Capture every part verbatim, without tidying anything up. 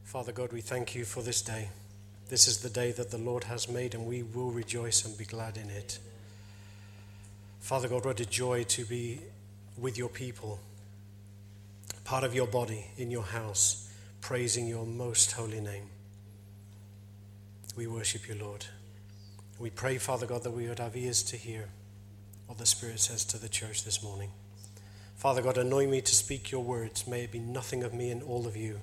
Father God, we thank you for this day. This is the day that the Lord has made, and we will rejoice and be glad in it. Father God, what a joy to be with your people, part of your body, in your house, praising your most holy name. We worship you, Lord. We pray, Father God, that we would have ears to hear what the Spirit says to the church this morning. Father God, anoint me to speak your words. May it be nothing of me and all of you.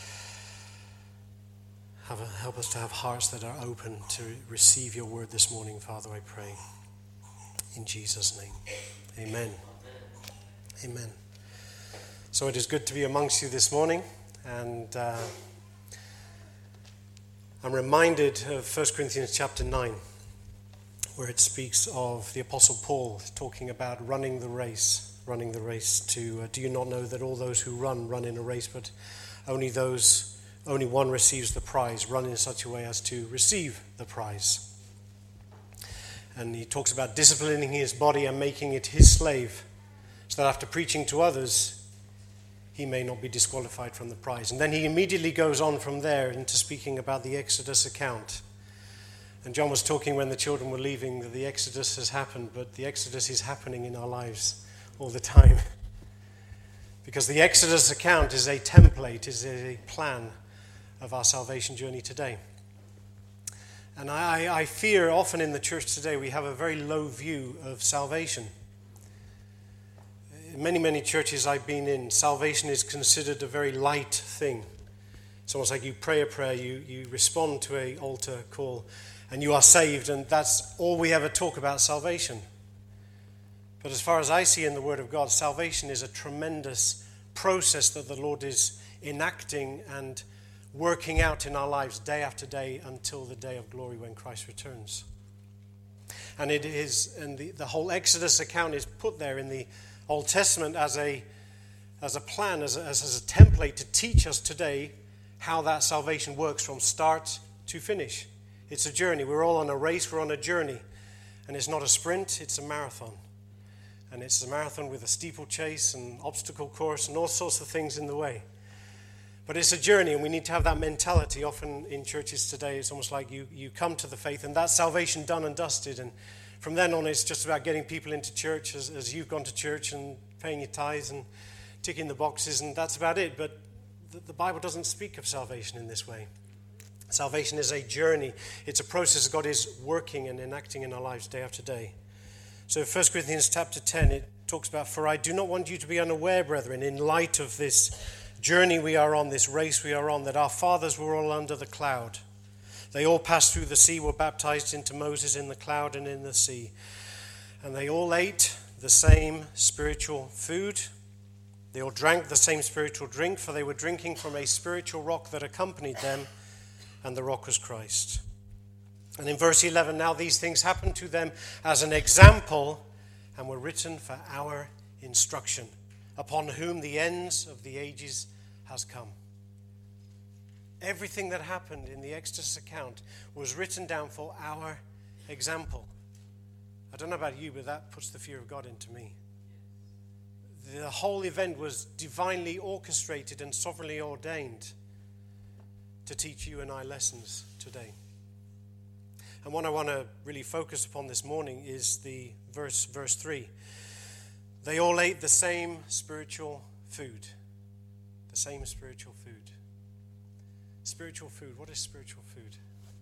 Have a, help us to have hearts that are open to receive your word this morning, Father, I pray. In Jesus' name, amen. Amen. So it is good to be amongst you this morning, and uh, I'm reminded of First Corinthians chapter nine, where it speaks of the Apostle Paul talking about running the race, running the race to, uh, do you not know that all those who run, run in a race, but only those Only one receives the prize. Run in such a way as to receive the prize. And he talks about disciplining his body and making it his slave, so that after preaching to others, he may not be disqualified from the prize. And then he immediately goes on from there into speaking about the Exodus account. And John was talking when the children were leaving that the Exodus has happened, but the Exodus is happening in our lives all the time. Because the Exodus account is a template, is a plan of our salvation journey today. And I, I fear often in the church today we have a very low view of salvation. In many, many churches I've been in, salvation is considered a very light thing. It's almost like you pray a prayer, you, you respond to an altar call, and you are saved, and that's all we ever talk about salvation. But as far as I see in the Word of God, salvation is a tremendous process that the Lord is enacting and working out in our lives day after day until the day of glory when Christ returns. And it is, and the, the whole Exodus account is put there in the Old Testament as a as a plan, as a, as a template to teach us today how that salvation works from start to finish. It's a journey. We're all on a race. We're on a journey. And it's not a sprint, it's a marathon. And it's a marathon with a steeplechase and obstacle course and all sorts of things in the way. But it's a journey, and we need to have that mentality. Often in churches today, it's almost like you, you come to the faith, and that's salvation done and dusted. And from then on, it's just about getting people into church as, as you've gone to church and paying your tithes and ticking the boxes, and that's about it. But the, the Bible doesn't speak of salvation in this way. Salvation is a journey. It's a process God is working and enacting in our lives day after day. So First Corinthians chapter ten, it talks about, "For I do not want you to be unaware, brethren, in light of this journey we are on, this race we are on, that our fathers were all under the cloud. They all passed through the sea, were baptized into Moses in the cloud and in the sea. And they all ate the same spiritual food. They all drank the same spiritual drink, for they were drinking from a spiritual rock that accompanied them, and the rock was Christ." And in verse eleven, "Now these things happened to them as an example, and were written for our instruction, upon whom the ends of the ages has come." Everything that happened in the Exodus account was written down for our example. I don't know about you, but that puts the fear of God into me. The whole event was divinely orchestrated and sovereignly ordained to teach you and I lessons today. And what I want to really focus upon this morning is the verse, verse three. They all ate the same spiritual food. The same spiritual food. Spiritual food. What is spiritual food?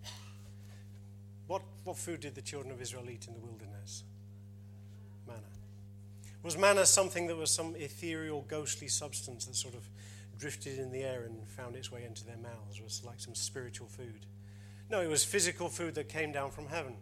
What, what food did the children of Israel eat in the wilderness? Manna. Was manna something that was some ethereal, ghostly substance that sort of drifted in the air and found its way into their mouths? Was it like some spiritual food? No, it was physical food that came down from heaven.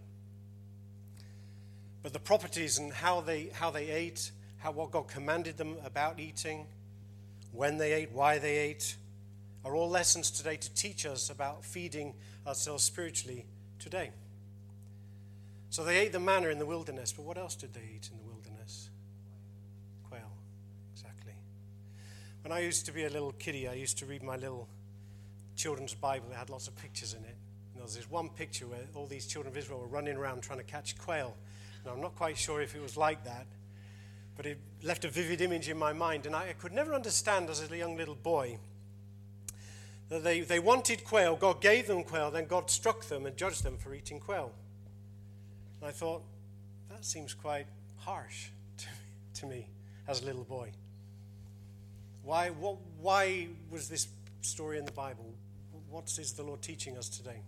But the properties and how they how they ate, how what God commanded them about eating, when they ate, why they ate, are all lessons today to teach us about feeding ourselves spiritually today. So they ate the manna in the wilderness, but what else did they eat in the wilderness? Quail, exactly. When I used to be a little kiddie, I used to read my little children's Bible. It had lots of pictures in it. And there was this one picture where all these children of Israel were running around trying to catch quail. And I'm not quite sure if it was like that, but it left a vivid image in my mind. And I could never understand as a young little boy that they, they wanted quail, God gave them quail, then God struck them and judged them for eating quail. And I thought, that seems quite harsh to, to me as a little boy. Why, what, why was this story in the Bible? What is the Lord teaching us today?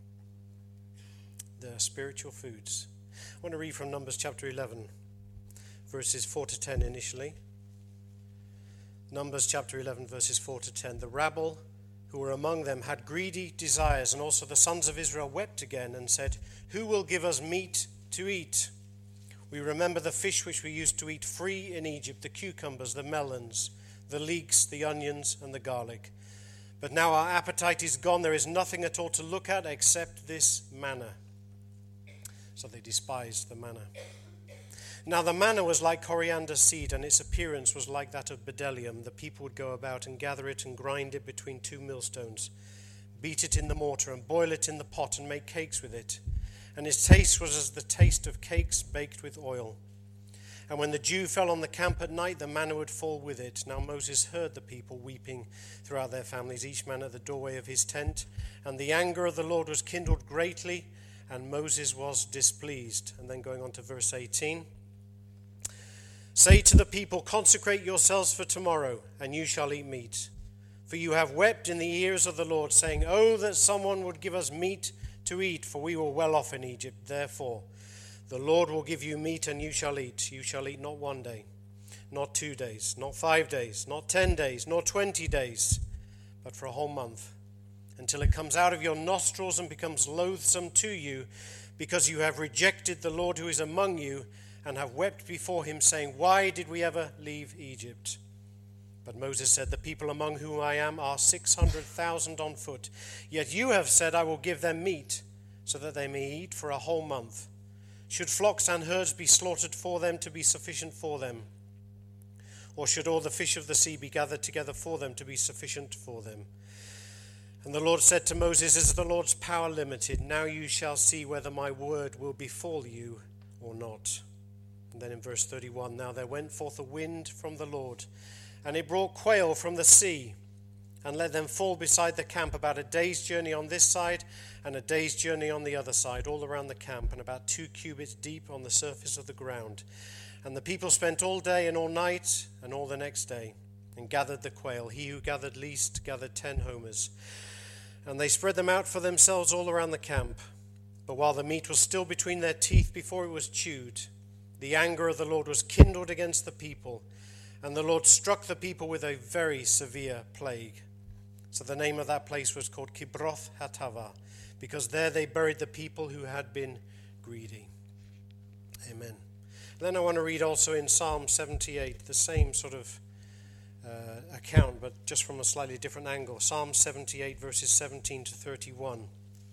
The spiritual foods. I want to read from Numbers chapter eleven, verses four to ten initially. Numbers chapter eleven, verses four to ten. The rabble who were among them had greedy desires, and also the sons of Israel wept again and said, "Who will give us meat to eat? We remember the fish which we used to eat free in Egypt, the cucumbers, the melons, the leeks, the onions, and the garlic. But now our appetite is gone. There is nothing at all to look at except this manna." So they despised the manna. Now the manna was like coriander seed, and its appearance was like that of bdellium. The people would go about and gather it and grind it between two millstones, beat it in the mortar and boil it in the pot and make cakes with it. And its taste was as the taste of cakes baked with oil. And when the dew fell on the camp at night, the manna would fall with it. Now Moses heard the people weeping throughout their families, each man at the doorway of his tent. And the anger of the Lord was kindled greatly, and Moses was displeased. And then going on to verse eighteen. "Say to the people, consecrate yourselves for tomorrow, and you shall eat meat. For you have wept in the ears of the Lord, saying, oh, that someone would give us meat to eat, for we were well off in Egypt. Therefore, the Lord will give you meat, and you shall eat. You shall eat not one day, not two days, not five days, not ten days, nor twenty days, but for a whole month, until it comes out of your nostrils and becomes loathsome to you, because you have rejected the Lord who is among you, and have wept before him, saying, why did we ever leave Egypt? But Moses said, the people among whom I am are six hundred thousand on foot. Yet you have said, I will give them meat, so that they may eat for a whole month. Should flocks and herds be slaughtered for them to be sufficient for them? Or should all the fish of the sea be gathered together for them to be sufficient for them? And the Lord said to Moses, is the Lord's power limited? Now you shall see whether my word will befall you or not. And then in verse thirty-one, now there went forth a wind from the Lord, and it brought quail from the sea, and let them fall beside the camp about a day's journey on this side, and a day's journey on the other side, all around the camp, and about two cubits deep on the surface of the ground. And the people spent all day and all night, and all the next day, and gathered the quail. He who gathered least gathered ten homers. And they spread them out for themselves all around the camp. But while the meat was still between their teeth before it was chewed, the anger of the Lord was kindled against the people, and the Lord struck the people with a very severe plague. So the name of that place was called Kibroth Hattaavah, because there they buried the people who had been greedy. Amen. Then I want to read also in Psalm seventy-eight, the same sort of uh, account, but just from a slightly different angle. Psalm seventy-eight, verses seventeen to thirty-one.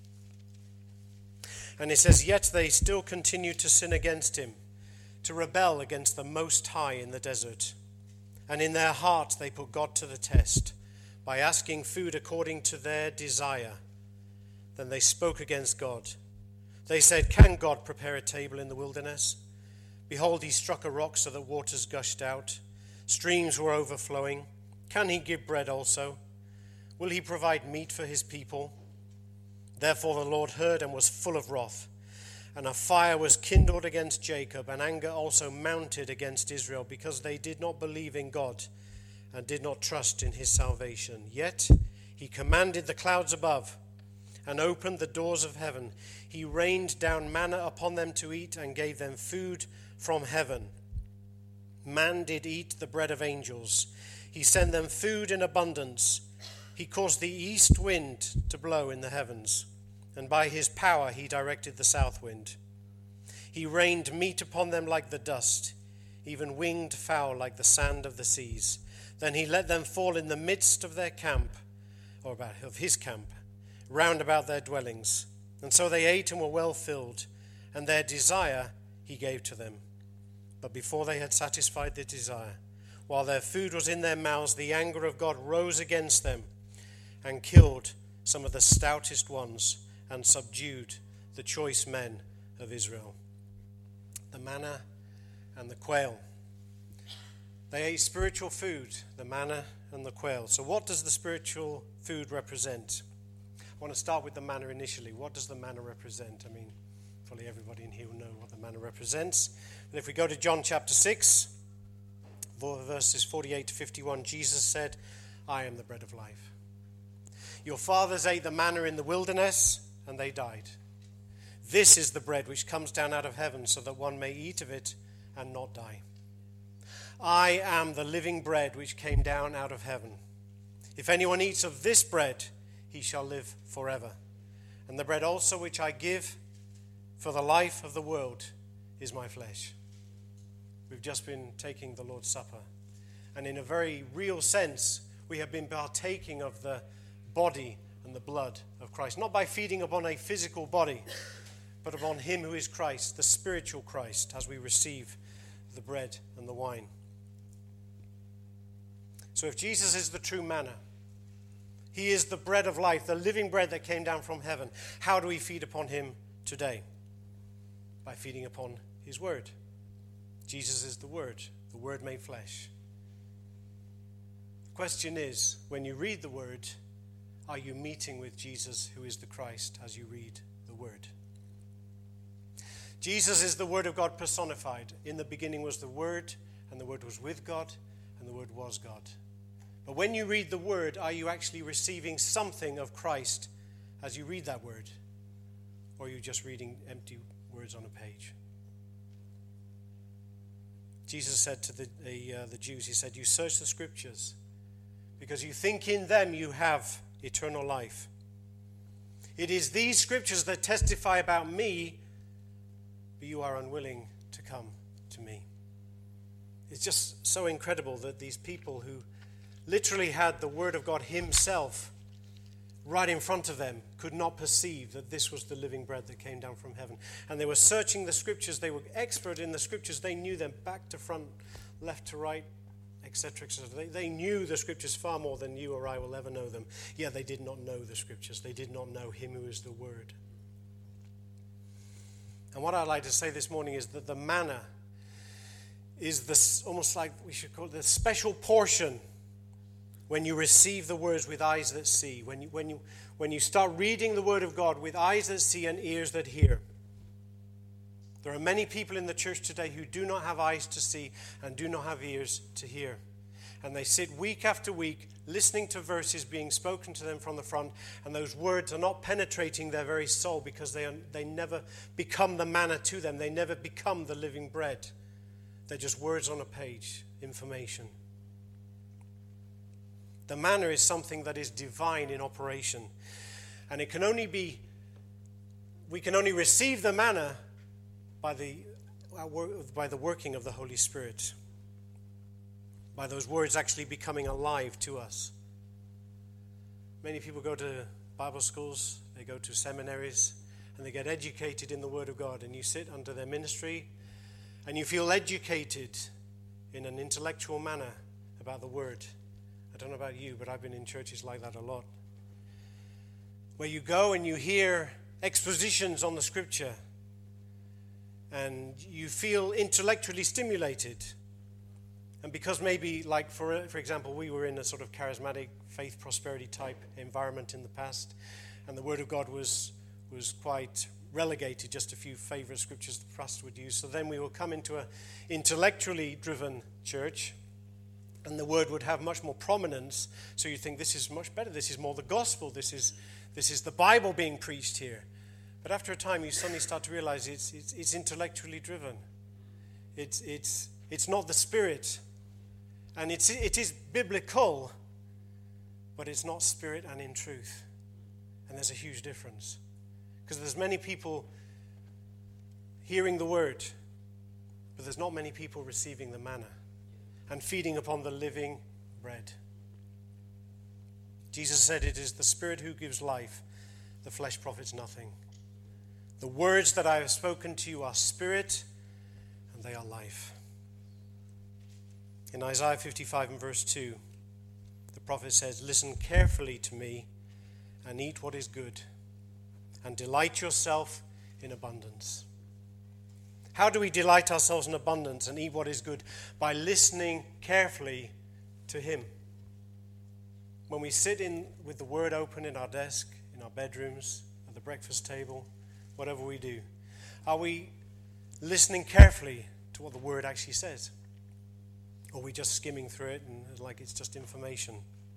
And it says, yet they still continued to sin against him, to rebel against the Most High in the desert. And in their heart they put God to the test by asking food according to their desire. Then they spoke against God. They said, can God prepare a table in the wilderness? Behold, he struck a rock so that waters gushed out. Streams were overflowing. Can he give bread also? Will he provide meat for his people? Therefore the Lord heard and was full of wrath. And a fire was kindled against Jacob, and anger also mounted against Israel, because they did not believe in God and did not trust in his salvation. Yet he commanded the clouds above and opened the doors of heaven. He rained down manna upon them to eat and gave them food from heaven. Man did eat the bread of angels. He sent them food in abundance. He caused the east wind to blow in the heavens, and by his power he directed the south wind. He rained meat upon them like the dust, even winged fowl like the sand of the seas. Then he let them fall in the midst of their camp, or about of his camp, round about their dwellings. And so they ate and were well filled, and their desire he gave to them. But before they had satisfied their desire, while their food was in their mouths, the anger of God rose against them and killed some of the stoutest ones and subdued the choice men of Israel. The manna and the quail. They ate spiritual food, the manna and the quail. So what does the spiritual food represent? I want to start with the manna initially. What does the manna represent? I mean, probably everybody in here will know what the manna represents. But if we go to John chapter six, verses forty-eight to fifty-one, Jesus said, I am the bread of life. Your fathers ate the manna in the wilderness, and they died. This is the bread which comes down out of heaven, so that one may eat of it and not die. I am the living bread which came down out of heaven. If anyone eats of this bread, he shall live forever. And the bread also which I give for the life of the world is my flesh. We've just been taking the Lord's Supper. And in a very real sense, we have been partaking of the body and the blood of Christ. Not by feeding upon a physical body, but upon him who is Christ, the spiritual Christ, as we receive the bread and the wine. So if Jesus is the true manna, he is the bread of life, the living bread that came down from heaven, how do we feed upon him today? By feeding upon his word. Jesus is the word, the word made flesh. The question is, when you read the word, are you meeting with Jesus, who is the Christ, as you read the word? Jesus is the word of God personified. In the beginning was the word, and the word was with God, and the word was God. But when you read the word, are you actually receiving something of Christ as you read that word? Or are you just reading empty words on a page? Jesus said to the, the, uh, the Jews, he said, you search the scriptures because you think in them you have eternal life. It is these scriptures that testify about me, but you are unwilling to come to me. It's just so incredible that these people who literally had the word of God himself right in front of them could not perceive that this was the living bread that came down from heaven. And they were searching the scriptures. They were expert in the scriptures. They knew them back to front, left to right, et cetera, et cetera. They, they knew the scriptures far more than you or I will ever know them. Yet they did not know the scriptures. They did not know him who is the word. And what I'd like to say this morning is that the manna is this, almost like we should call it the special portion when you receive the words with eyes that see, when you, when you, when you start reading the word of God with eyes that see and ears that hear. There are many people in the church today who do not have eyes to see and do not have ears to hear. And they sit week after week listening to verses being spoken to them from the front, and those words are not penetrating their very soul because they, are, they never become the manna to them. They never become the living bread. They're just words on a page, information. The manna is something that is divine in operation. And it can only be, we can only receive the manna by the, by the working of the Holy Spirit. By those words actually becoming alive to us. Many people go to Bible schools, they go to seminaries, and they get educated in the Word of God. And you sit under their ministry, and you feel educated in an intellectual manner about the Word. I don't know about you, but I've been in churches like that a lot. Where you go and you hear expositions on the Scripture, and you feel intellectually stimulated. And because maybe, like, for for example, we were in a sort of charismatic faith prosperity type environment in the past, and the Word of God was was quite relegated, just a few favorite scriptures the pastor would use. So then we will come into an intellectually driven church, and the Word would have much more prominence. So you think this is much better. This is more the gospel. This is this is the Bible being preached here. But after a time, you suddenly start to realize it's it's, it's intellectually driven. It's it's it's not the Spirit. And it's, it is biblical, but it's not spirit and in truth. And there's a huge difference. Because there's many people hearing the word, but there's not many people receiving the manna and feeding upon the living bread. Jesus said, it is the Spirit who gives life. The flesh profits nothing. The words that I have spoken to you are spirit, and they are life. In Isaiah fifty-five and verse two, the prophet says, listen carefully to me and eat what is good, and delight yourself in abundance. How do we delight ourselves in abundance and eat what is good? By listening carefully to him. When we sit in with the word open in our desk, in our bedrooms, at the breakfast table, whatever we do, are we listening carefully to what the word actually says? Or are we just skimming through it and like it's just information?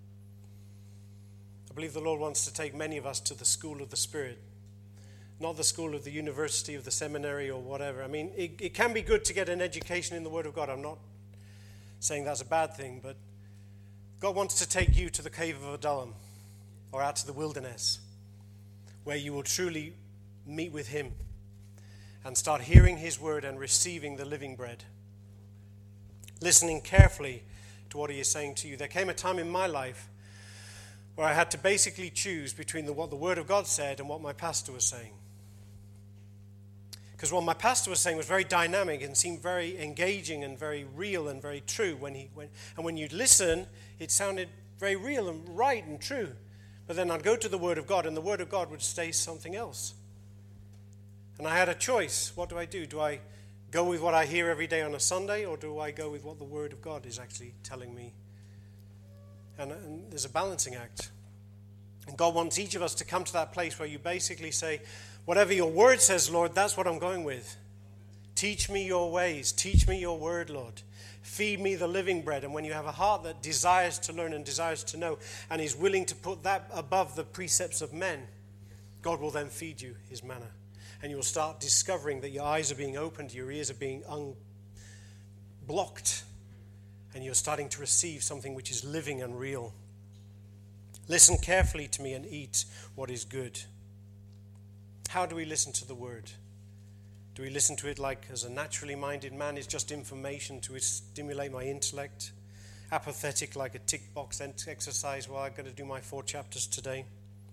I believe the Lord wants to take many of us to the school of the Spirit. Not the school of the university, of the seminary or whatever. I mean, it, it can be good to get an education in the Word of God. I'm not saying that's a bad thing, but God wants to take you to the cave of Adullam or out to the wilderness where you will truly meet with him and start hearing his word and receiving the living bread. Listening carefully to what he is saying to you. There came a time in my life where I had to basically choose between the, what the Word of God said and what my pastor was saying. Because what my pastor was saying was very dynamic and seemed very engaging and very real and very true. When he went, and when you'd listen, it sounded very real and right and true. But then I'd go to the Word of God, and the Word of God would say something else. And I had a choice. What do I do? Do I go with what I hear every day on a Sunday, or do I go with what the Word of God is actually telling me? And, and there's a balancing act. And God wants each of us to come to that place where you basically say, whatever your word says, Lord, that's what I'm going with. Teach me your ways. Teach me your word, Lord. Feed me the living bread. And when you have a heart that desires to learn and desires to know and is willing to put that above the precepts of men, God will then feed you his manna. And you will start discovering that your eyes are being opened, your ears are being unblocked, and you're starting to receive something which is living and real. Listen carefully to me and eat what is good. How do we listen to the word? Do we listen to it like as a naturally minded man is just information to stimulate my intellect? Apathetic like a tick box exercise, well, I've got to do my four chapters today.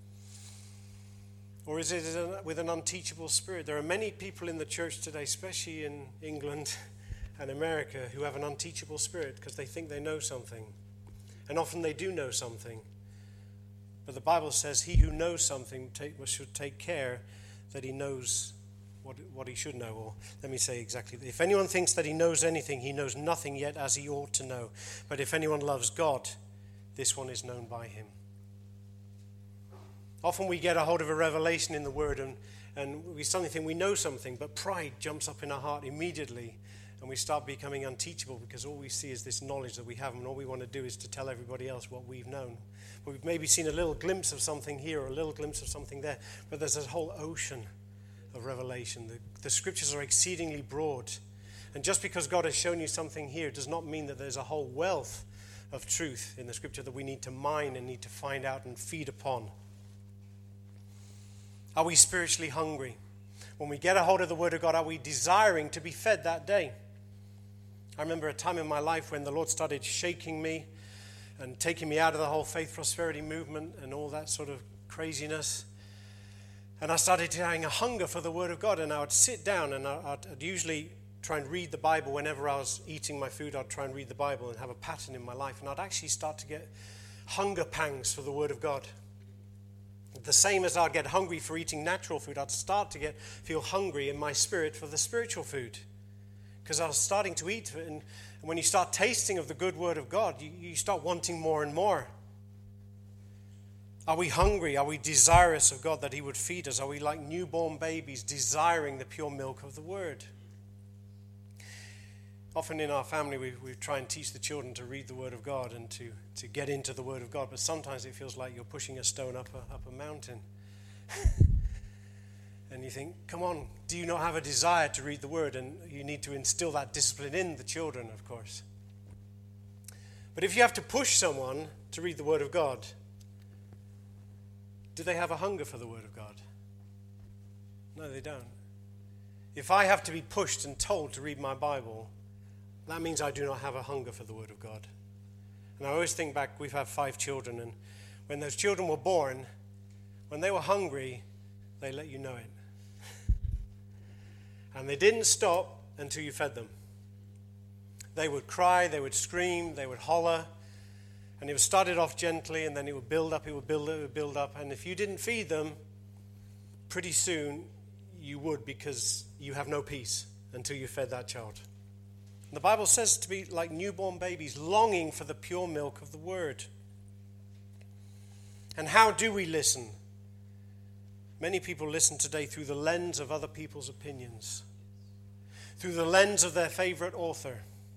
Or is it with an unteachable spirit? There are many people in the church today, especially in England and America, who have an unteachable spirit because they think they know something. And often they do know something. But the Bible says he who knows something take, should take care that he knows what, what he should know. Or let me say exactly, if anyone thinks that he knows anything, he knows nothing yet as he ought to know. But if anyone loves God, this one is known by him. Often we get a hold of a revelation in the word and, and we suddenly think we know something, but pride jumps up in our heart immediately and we start becoming unteachable because all we see is this knowledge that we have and all we want to do is to tell everybody else what we've known. But we've maybe seen a little glimpse of something here or a little glimpse of something there, but there's a whole ocean of revelation. The, the scriptures are exceedingly broad. And just because God has shown you something here does not mean that there's a whole wealth of truth in the scripture that we need to mine and need to find out and feed upon. Are we spiritually hungry? When we get a hold of the Word of God, are we desiring to be fed that day? I remember a time in my life when the Lord started shaking me and taking me out of the whole faith prosperity movement and all that sort of craziness. And I started having a hunger for the Word of God, and I would sit down and I'd, I'd usually try and read the Bible. Whenever I was eating my food, I'd try and read the Bible and have a pattern in my life. And I'd actually start to get hunger pangs for the Word of God. The same as I'd get hungry for eating natural food, I'd start to get feel hungry in my spirit for the spiritual food. Because I was starting to eat, and when you start tasting of the good word of God, you, you start wanting more and more. Are we hungry? Are we desirous of God that he would feed us? Are we like newborn babies desiring the pure milk of the word? Often in our family, we, we try and teach the children to read the Word of God and to, to get into the Word of God, but sometimes it feels like you're pushing a stone up a, up a mountain. And you think, come on, do you not have a desire to read the Word? And you need to instill that discipline in the children, of course. But if you have to push someone to read the Word of God, do they have a hunger for the Word of God? No, they don't. If I have to be pushed and told to read my Bible, that means I do not have a hunger for the Word of God. And I always think back, we've had five children, and when those children were born, when they were hungry, they let you know it. And they didn't stop until you fed them. They would cry, they would scream, they would holler, and it was started off gently, and then it would build up, it would build up, it would build up, and if you didn't feed them, pretty soon you would, because you have no peace. until you fed that child. And the Bible says to be like newborn babies, longing for the pure milk of the word. And how do we listen? Many people listen today through the lens of other people's opinions, through the lens of their favorite author,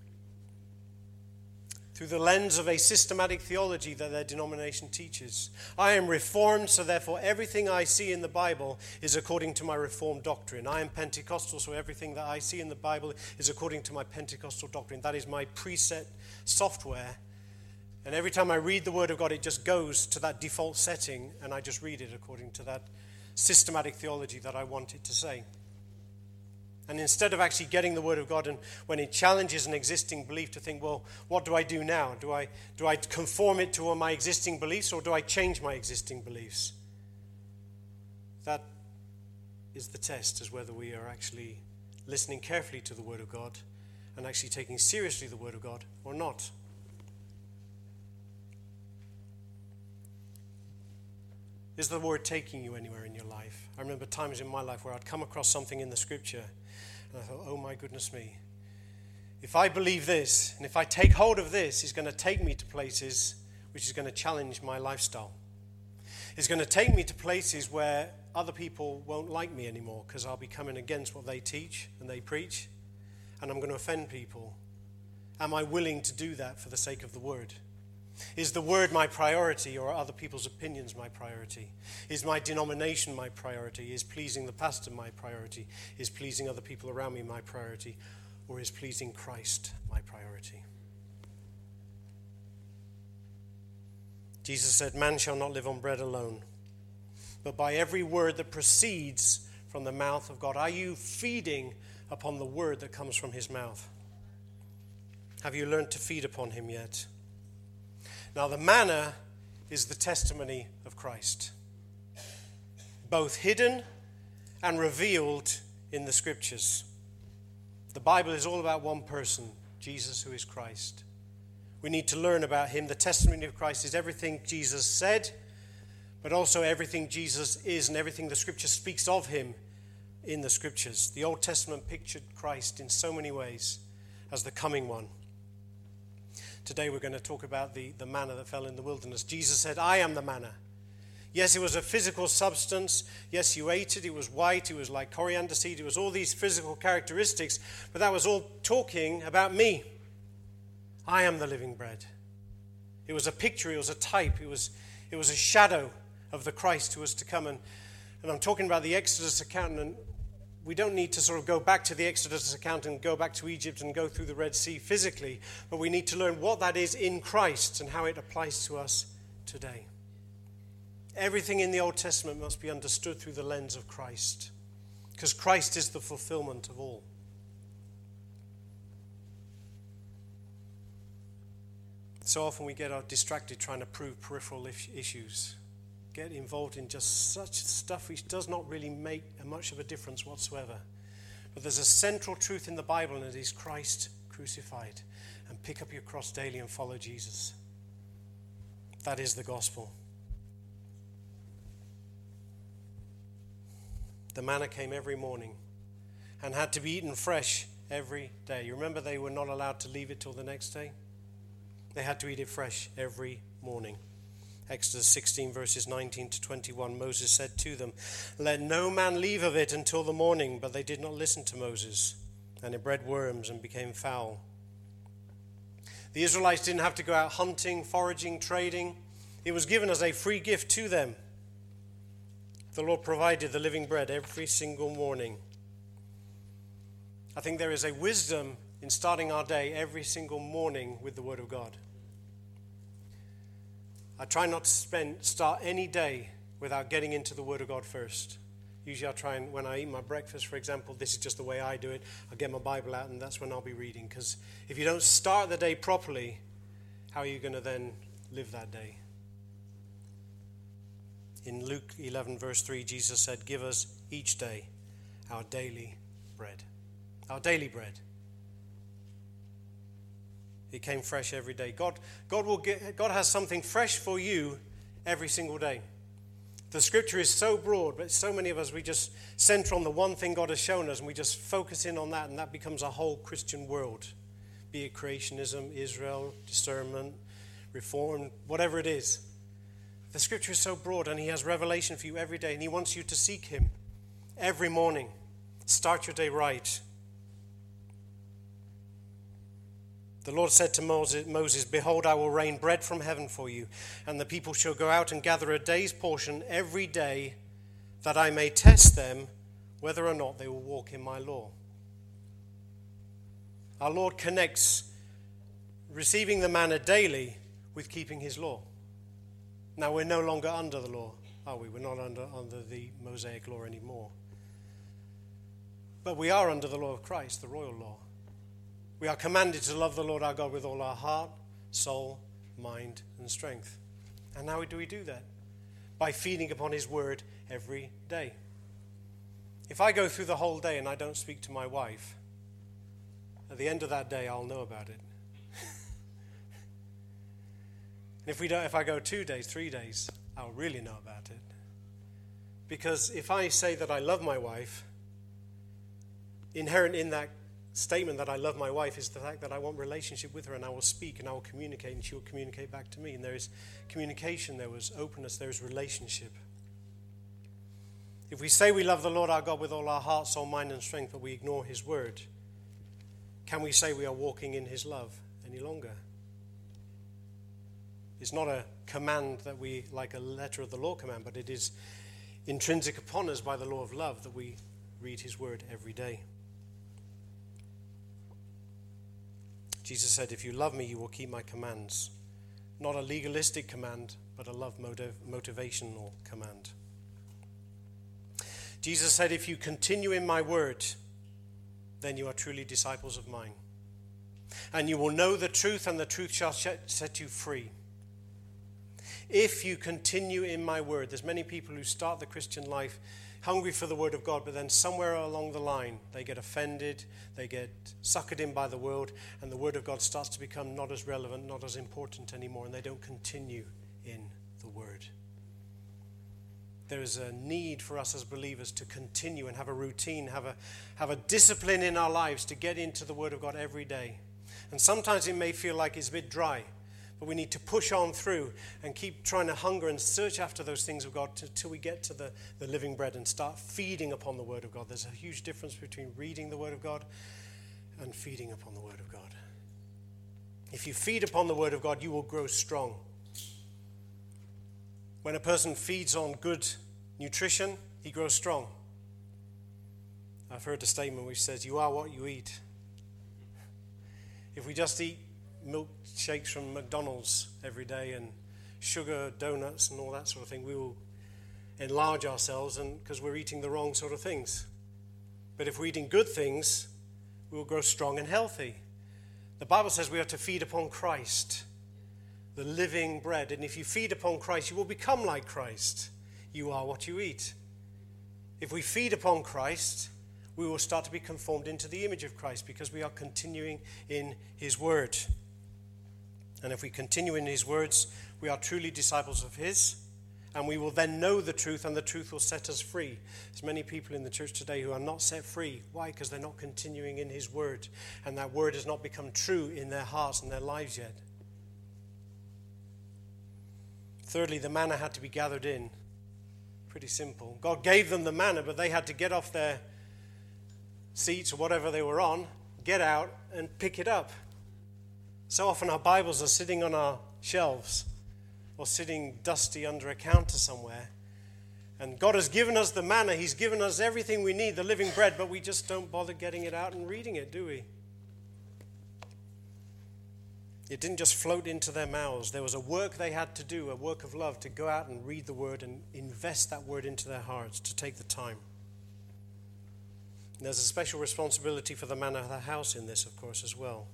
through the lens of a systematic theology that their denomination teaches. I am Reformed, so therefore everything I see in the Bible is according to my Reformed doctrine. I am Pentecostal, so everything that I see in the Bible is according to my Pentecostal doctrine. That is my preset software. And every time I read the Word of God, it just goes to that default setting, and I just read it according to that systematic theology that I want it to say. And instead of actually getting the Word of God and when it challenges an existing belief to think, well, what do I do now? Do I do I conform it to my existing beliefs, or do I change my existing beliefs? That is the test, as whether we are actually listening carefully to the Word of God and actually taking seriously the Word of God or not. Is the Word taking you anywhere in your life? I remember times in my life where I'd come across something in the Scripture and I thought, oh my goodness me. If I believe this, and if I take hold of this, it's going to take me to places which is going to challenge my lifestyle. It's going to take me to places where other people won't like me anymore because I'll be coming against what they teach and they preach, and I'm going to offend people. Am I willing to do that for the sake of the Word? Is the Word my priority, or are other people's opinions my priority? Is my denomination my priority? Is pleasing the pastor my priority? Is pleasing other people around me my priority? Or is pleasing Christ my priority? Jesus said, man shall not live on bread alone, but by every word that proceeds from the mouth of God. Are you feeding upon the word that comes from his mouth? Have you learned to feed upon him yet? Now, the manna is the testimony of Christ, both hidden and revealed in the Scriptures. The Bible is all about one person, Jesus, who is Christ. We need to learn about him. The testimony of Christ is everything Jesus said, but also everything Jesus is and everything the Scripture speaks of him in the Scriptures. The Old Testament pictured Christ in so many ways as the coming one. Today we're going to talk about the, the manna that fell in the wilderness. Jesus said, I am the manna. Yes, it was a physical substance. Yes, you ate it. It was white. It was like coriander seed. It was all these physical characteristics. But that was all talking about me. I am the living bread. It was a picture. It was a type. It was, it was a shadow of the Christ who was to come. And, and I'm talking about the Exodus account, and we don't need to sort of go back to the Exodus account and go back to Egypt and go through the Red Sea physically, but we need to learn what that is in Christ and how it applies to us today. Everything in the Old Testament must be understood through the lens of Christ, because Christ is the fulfillment of all. So often we get distracted trying to prove peripheral issues, get involved in just such stuff which does not really make much of a difference whatsoever. But there's a central truth in the Bible, and it is Christ crucified. And pick up your cross daily and follow Jesus. That is the gospel. The manna came every morning and had to be eaten fresh every day. You remember they were not allowed to leave it till the next day? They had to eat it fresh every morning. Exodus sixteen, verses nineteen to twenty-one, Moses said to them, let no man leave of it until the morning. But they did not listen to Moses, and it bred worms and became foul. The Israelites didn't have to go out hunting, foraging, trading. It was given as a free gift to them. The Lord provided the living bread every single morning. I think there is a wisdom in starting our day every single morning with the Word of God. I try not to spend start any day without getting into the Word of God first. Usually I try and, when I eat my breakfast, for example, this is just the way I do it. I'll get my Bible out and that's when I'll be reading. Because if you don't start the day properly, how are you going to then live that day? In Luke eleven, verse three, Jesus said, give us each day our daily bread. Our daily bread. It came fresh every day. God, God will get, God has something fresh for you every single day. The scripture is so broad, but so many of us, we just center on the one thing God has shown us, and we just focus in on that, and that becomes our whole Christian world. Be it creationism, Israel, discernment, reform, whatever it is. The scripture is so broad, and he has revelation for you every day, and he wants you to seek him every morning. Start your day right. The Lord said to Moses, "Behold, I will rain bread from heaven for you, and the people shall go out and gather a day's portion every day, that I may test them whether or not they will walk in my law." Our Lord connects receiving the manna daily with keeping his law. Now, we're no longer under the law, are we? We're not under, under the Mosaic law anymore. But we are under the law of Christ, the royal law. We are commanded to love the Lord our God with all our heart, soul, mind, and strength. And how do we do that? By feeding upon his word every day. If I go through the whole day and I don't speak to my wife, at the end of that day, I'll know about it. And if we don't, if I go two days, three days, I'll really know about it. Because if I say that I love my wife, inherent in that statement that I love my wife is the fact that I want relationship with her, and I will speak and I will communicate, and she will communicate back to me. And there is communication, there was openness, there is relationship. If we say we love the Lord our God with all our heart, soul, mind, and strength, but we ignore his word, can we say we are walking in his love any longer? It's not a command that we, like a letter of the law command, but it is intrinsic upon us by the law of love that we read his word every day. Jesus said, "If you love me, you will keep my commands." Not a legalistic command, but a love motiv- motivational command. Jesus said, "If you continue in my word, then you are truly disciples of mine. And you will know the truth, and the truth shall set you free." If you continue in my word, there's many people who start the Christian life hungry for the word of God, but then somewhere along the line, they get offended, they get suckered in by the world, and the word of God starts to become not as relevant, not as important anymore, and they don't continue in the word. There is a need for us as believers to continue and have a routine, have a, have a discipline in our lives to get into the word of God every day. And sometimes it may feel like it's a bit dry, but we need to push on through and keep trying to hunger and search after those things of God until we get to the, the living bread and start feeding upon the word of God. There's a huge difference between reading the word of God and feeding upon the word of God. If you feed upon the word of God, you will grow strong. When a person feeds on good nutrition, he grows strong. I've heard a statement which says, "You are what you eat." If we just eat milkshakes from McDonald's every day and sugar donuts and all that sort of thing, we will enlarge ourselves, and because we're eating the wrong sort of things. But if we're eating good things, we will grow strong and healthy. The Bible says we are to feed upon Christ, the living bread. And if you feed upon Christ, you will become like Christ. You are what you eat. If we feed upon Christ, we will start to be conformed into the image of Christ, because we are continuing in his word. And if we continue in his words, we are truly disciples of his, and we will then know the truth, and the truth will set us free. There's many people in the church today who are not set free. Why? Because they're not continuing in his word, and that word has not become true in their hearts and their lives yet. Thirdly, the manna had to be gathered in. Pretty simple. God gave them the manna, but they had to get off their seats or whatever they were on, get out and pick it up. So often our Bibles are sitting on our shelves or sitting dusty under a counter somewhere. And God has given us the manna. He's given us everything we need, the living bread, but we just don't bother getting it out and reading it, do we? It didn't just float into their mouths. There was a work they had to do, a work of love, to go out and read the word and invest that word into their hearts, to take the time. And there's a special responsibility for the man of the house in this, of course, as well.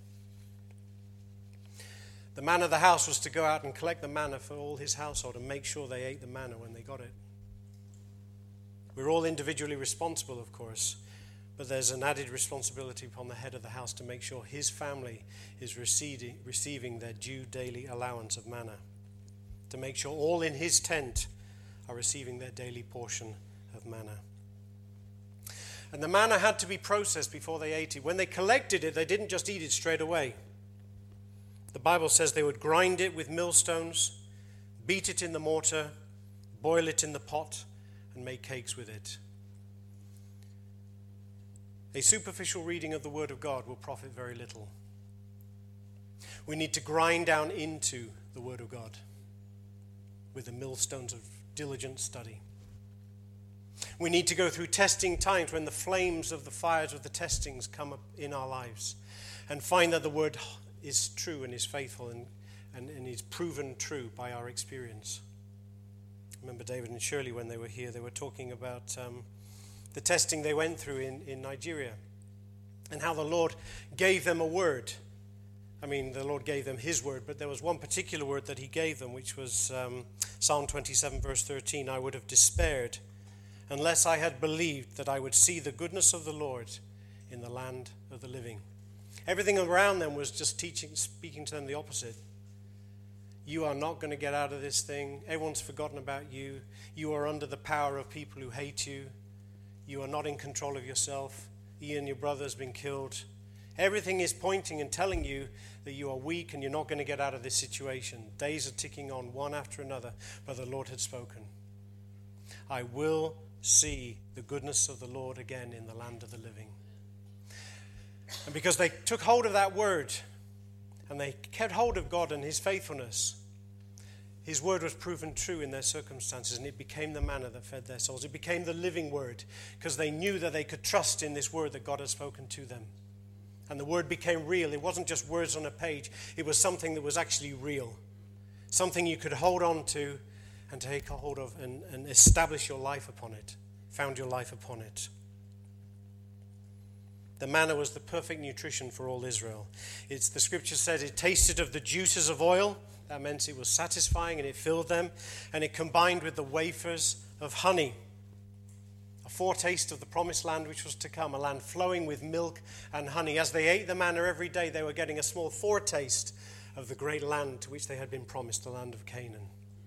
The man of the house was to go out and collect the manna for all his household and make sure they ate the manna when they got it. We're all individually responsible, of course, but there's an added responsibility upon the head of the house to make sure his family is receiving, receiving their due daily allowance of manna, to make sure all in his tent are receiving their daily portion of manna. And the manna had to be processed before they ate it. When they collected it, they didn't just eat it straight away. The Bible says they would grind it with millstones, beat it in the mortar, boil it in the pot, and make cakes with it. A superficial reading of the Word of God will profit very little. We need to grind down into the Word of God with the millstones of diligent study. We need to go through testing times when the flames of the fires of the testings come up in our lives and find that the Word is true and is faithful and, and, and is proven true by our experience. I remember David and Shirley, when they were here, they were talking about um, the testing they went through in, in Nigeria and how the Lord gave them a word. I mean, the Lord gave them his word, but there was one particular word that he gave them, which was um, Psalm twenty-seven, verse thirteen. I would have despaired unless I had believed that I would see the goodness of the Lord in the land of the living. Everything around them was just teaching, speaking to them the opposite. You are not going to get out of this thing. Everyone's forgotten about you. You are under the power of people who hate you. You are not in control of yourself. You and your brother has been killed. Everything is pointing and telling you that you are weak and you're not going to get out of this situation. Days are ticking on one after another, but the Lord had spoken. I will see the goodness of the Lord again in the land of the living. And because they took hold of that word and they kept hold of God and his faithfulness, his word was proven true in their circumstances, and it became the manna that fed their souls. It became the living word because they knew that they could trust in this word that God had spoken to them. And the word became real. It wasn't just words on a page. It was something that was actually real. Something you could hold on to and take hold of and, and establish your life upon it. Found your life upon it. The manna was the perfect nutrition for all Israel. It's, the scripture said it tasted of the juices of oil. That meant it was satisfying and it filled them. And it combined with the wafers of honey. A foretaste of the promised land which was to come, a land flowing with milk and honey. As they ate the manna every day, they were getting a small foretaste of the great land to which they had been promised, the land of Canaan.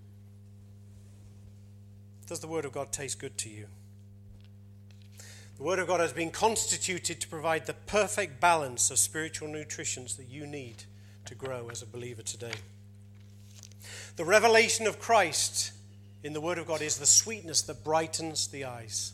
Does the word of God taste good to you? The word of God has been constituted to provide the perfect balance of spiritual nutrition that you need to grow as a believer today. The revelation of Christ in the word of God is the sweetness that brightens the eyes.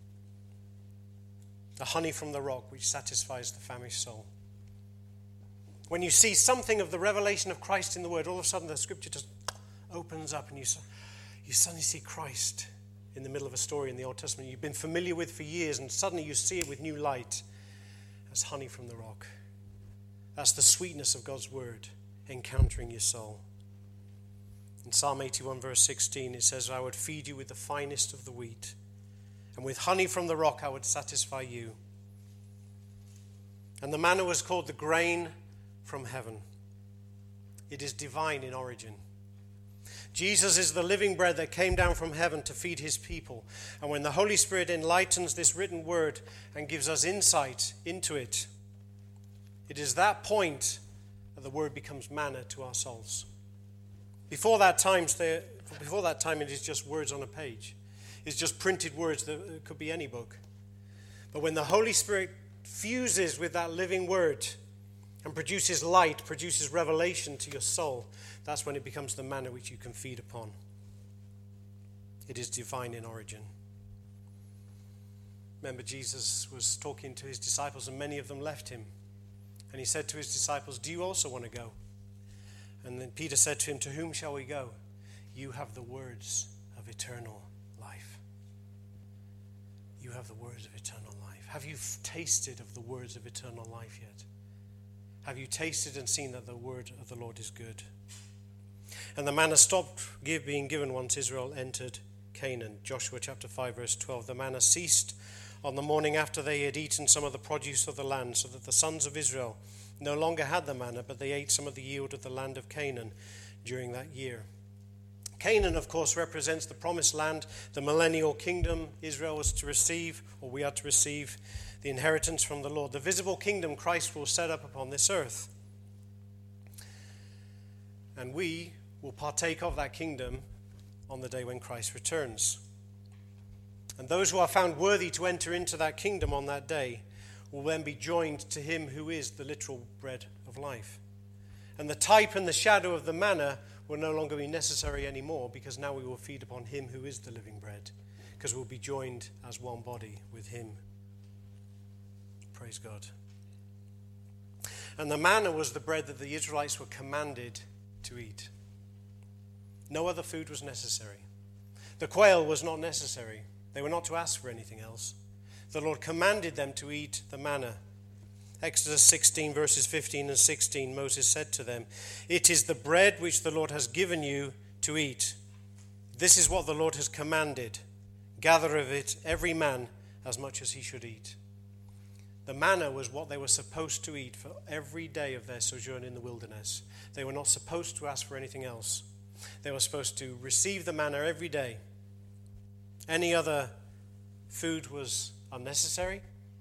The honey from the rock which satisfies the famished soul. When you see something of the revelation of Christ in the word, all of a sudden the scripture just opens up and you, you suddenly see Christ in the middle of a story in the Old Testament you've been familiar with for years, and suddenly you see it with new light as honey from the rock. That's the sweetness of God's word encountering your soul. In Psalm eighty-one verse sixteen it says, I would feed you with the finest of the wheat, and with honey from the rock I would satisfy you. And the manna was called the grain from heaven. It is divine in origin. Jesus is the living bread that came down from heaven to feed his people. And when the Holy Spirit enlightens this written word and gives us insight into it, it is that point that the word becomes manna to our souls. Before that time, before that time it is just words on a page. It's just printed words that it could be any book. But when the Holy Spirit fuses with that living word and produces light, produces revelation to your soul, that's when it becomes the manna which you can feed upon. It is divine in origin. Remember, Jesus was talking to his disciples and many of them left him. And he said to his disciples, do you also want to go? And then Peter said to him, to whom shall we go? You have the words of eternal life. You have the words of eternal life. Have you tasted of the words of eternal life yet? Have you tasted and seen that the word of the Lord is good? And the manna stopped being given once Israel entered Canaan. Joshua chapter five verse twelve. The manna ceased on the morning after they had eaten some of the produce of the land, so that the sons of Israel no longer had the manna, but they ate some of the yield of the land of Canaan during that year. Canaan, of course, represents the promised land, the millennial kingdom Israel was to receive, or we are to receive, the inheritance from the Lord, the visible kingdom Christ will set up upon this earth. And we will partake of that kingdom on the day when Christ returns. And those who are found worthy to enter into that kingdom on that day will then be joined to him who is the literal bread of life. And the type and the shadow of the manna will no longer be necessary anymore, because now we will feed upon him who is the living bread, because we'll be joined as one body with him. Praise God. And the manna was the bread that the Israelites were commanded to eat. No other food was necessary. The quail was not necessary. They were not to ask for anything else. The Lord commanded them to eat the manna. Exodus sixteen, verses fifteen and sixteen, Moses said to them, "It is the bread which the Lord has given you to eat. This is what the Lord has commanded. Gather of it every man as much as he should eat." The manna was what they were supposed to eat for every day of their sojourn in the wilderness. They were not supposed to ask for anything else. They were supposed to receive the manna every day. Any other food was unnecessary.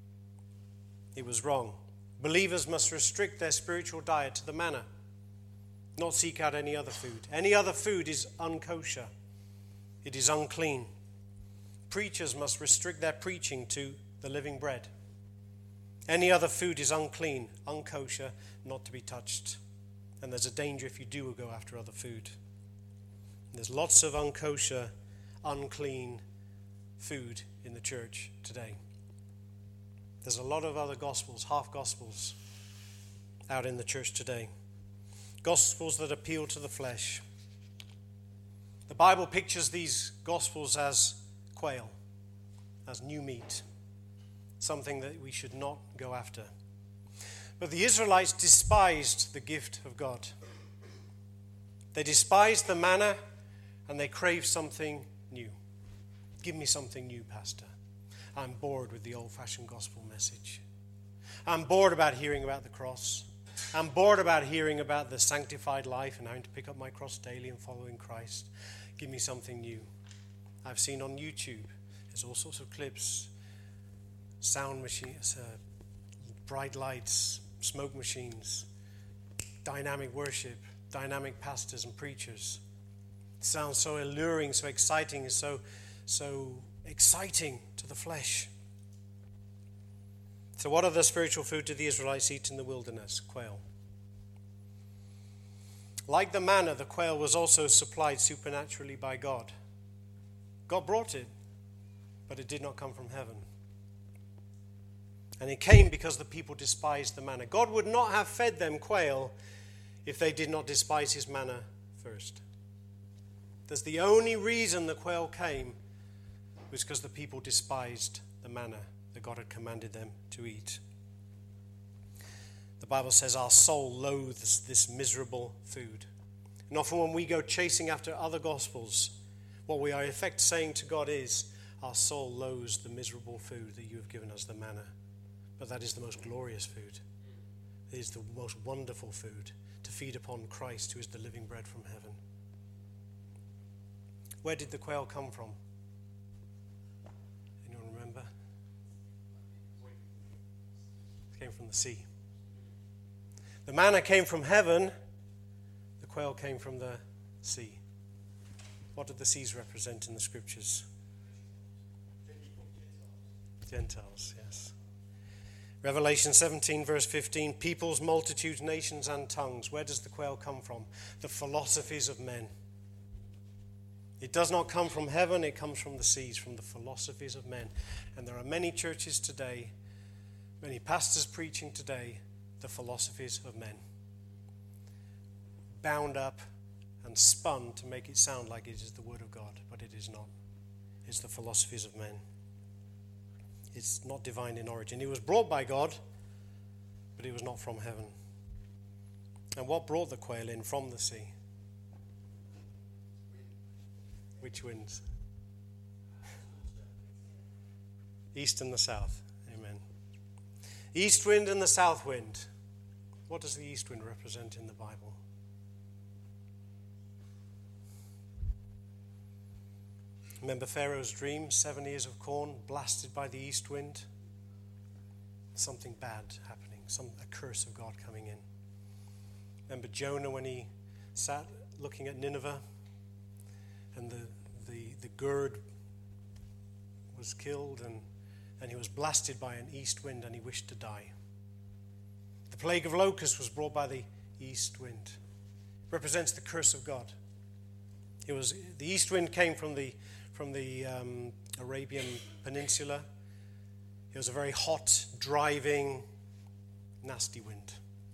It was wrong. Believers must restrict their spiritual diet to the manna, not seek out any other food. Any other food is unkosher. It is unclean. Preachers must restrict their preaching to the living bread. Any other food is unclean, unkosher, not to be touched. And there's a danger if you do go after other food. There's lots of unkosher, unclean food in the church today. There's a lot of other gospels, half gospels, out in the church today. Gospels that appeal to the flesh. The Bible pictures these gospels as quail, as new meat, something that we should not go after. But the Israelites despised the gift of God. They despised the manna and they craved something new. Give me something new, Pastor. I'm bored with the old-fashioned gospel message. I'm bored about hearing about the cross. I'm bored about hearing about the sanctified life and having to pick up my cross daily and following Christ. Give me something new. I've seen on YouTube, there's all sorts of clips, sound machines, uh, bright lights, smoke machines, dynamic worship, dynamic pastors and preachers. It sounds so alluring, so exciting, so, so exciting to the flesh. So what other spiritual food did the Israelites eat in the wilderness? Quail. Like the manna, the quail was also supplied supernaturally by God. God brought it, but it did not come from heaven. And it came because the people despised the manna. God would not have fed them quail if they did not despise his manna first. That's the only reason the quail came, was because the people despised the manna that God had commanded them to eat. The Bible says our soul loathes this miserable food. And often when we go chasing after other gospels, what we are in effect saying to God is, our soul loathes the miserable food that you have given us, the manna. But that is the most glorious food. It is the most wonderful food, to feed upon Christ, who is the living bread from heaven. Where did the quail come from? Anyone remember? It came from the sea. The manna came from heaven. The quail came from the sea. What did the seas represent in the scriptures? Gentiles, yes. Revelation seventeen, verse fifteen, peoples, multitudes, nations, and tongues. Where does the quail come from? The philosophies of men. It does not come from heaven, it comes from the seas, from the philosophies of men. And there are many churches today, many pastors preaching today, the philosophies of men. Bound up and spun to make it sound like it is the word of God, but it is not. It's the philosophies of men. It's not divine in origin. It was brought by God, but it was not from heaven. And what brought the quail in from the sea? Which winds? East and the south. Amen. East wind and the south wind. What does the east wind represent in the Bible? Remember Pharaoh's dream, seven ears of corn blasted by the east wind? Something bad happening, some a curse of God coming in. Remember Jonah when he sat looking at Nineveh and the the, the gird was killed, and, and he was blasted by an east wind, and he wished to die. The plague of locusts was brought by the east wind. It represents the curse of God. It was the east wind came from the from the um, Arabian Peninsula. It was a very hot, driving, nasty wind.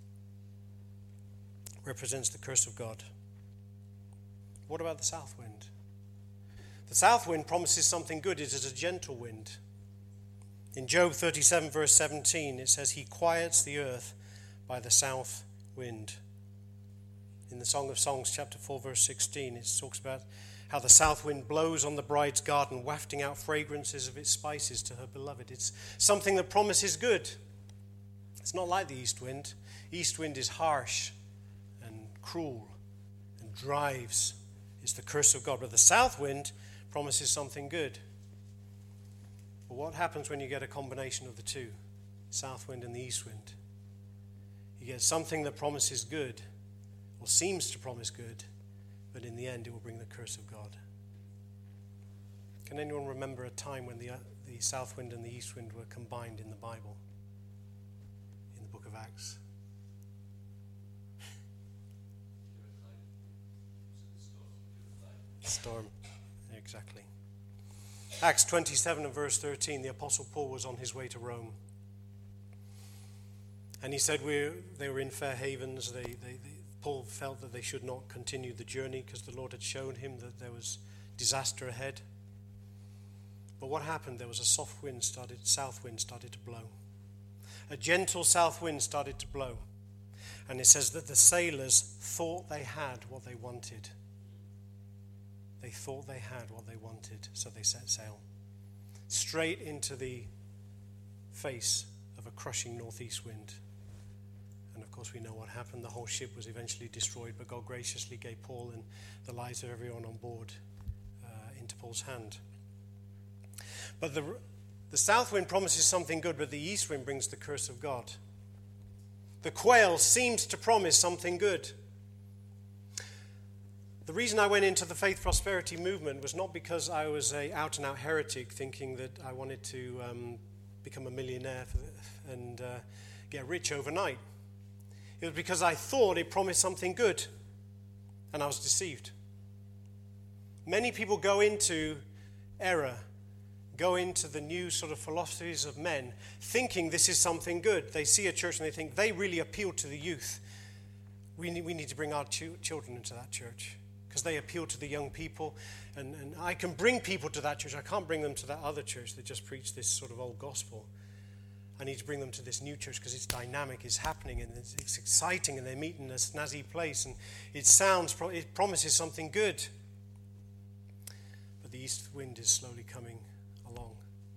It represents the curse of God. What about the south wind? The south wind promises something good. It is a gentle wind. In Job thirty-seven, verse seventeen, it says, he quiets the earth by the south wind. In the Song of Songs, chapter four, verse sixteen, it talks about how the south wind blows on the bride's garden, wafting out fragrances of its spices to her beloved. It's something that promises good. It's not like the east wind. East wind is harsh and cruel and drives. It's the curse of God. But the south wind promises something good. But what happens when you get a combination of the two, south wind and the east wind? You get something that promises good, or seems to promise good, but in the end it will bring the curse of God. Can anyone remember a time when the, uh, the south wind and the east wind were combined in the Bible? In the book of Acts? Storm, exactly. Acts twenty-seven and verse thirteen, the Apostle Paul was on his way to Rome. And he said we're, they were in fair havens. They, they, they, Paul felt that they should not continue the journey because the Lord had shown him that there was disaster ahead. But what happened? There was a soft wind started, south wind started to blow. A gentle south wind started to blow. And it says that the sailors thought they had what they wanted. They thought they had what they wanted, so they set sail straight into the face of a crushing northeast wind. And of course we know what happened. The whole ship was eventually destroyed, but God graciously gave Paul and the lives of everyone on board uh, into Paul's hand. But the, the south wind promises something good, but the east wind brings the curse of God. The quail seems to promise something good. The reason I went into the faith prosperity movement was not because I was a out-and-out heretic thinking that I wanted to um, become a millionaire for the, and uh, get rich overnight. It was because I thought it promised something good, and I was deceived. Many people go into error, go into the new sort of philosophies of men, thinking this is something good. They see a church and they think they really appeal to the youth. We need, we need to bring our ch- children into that church, because they appeal to the young people, and, and I can bring people to that church. I can't bring them to that other church that just preach this sort of old gospel. I need to bring them to this new church because it's dynamic, it's happening, and it's, it's exciting, and they meet in a snazzy place, and it sounds, it promises something good. But the east wind is slowly coming along.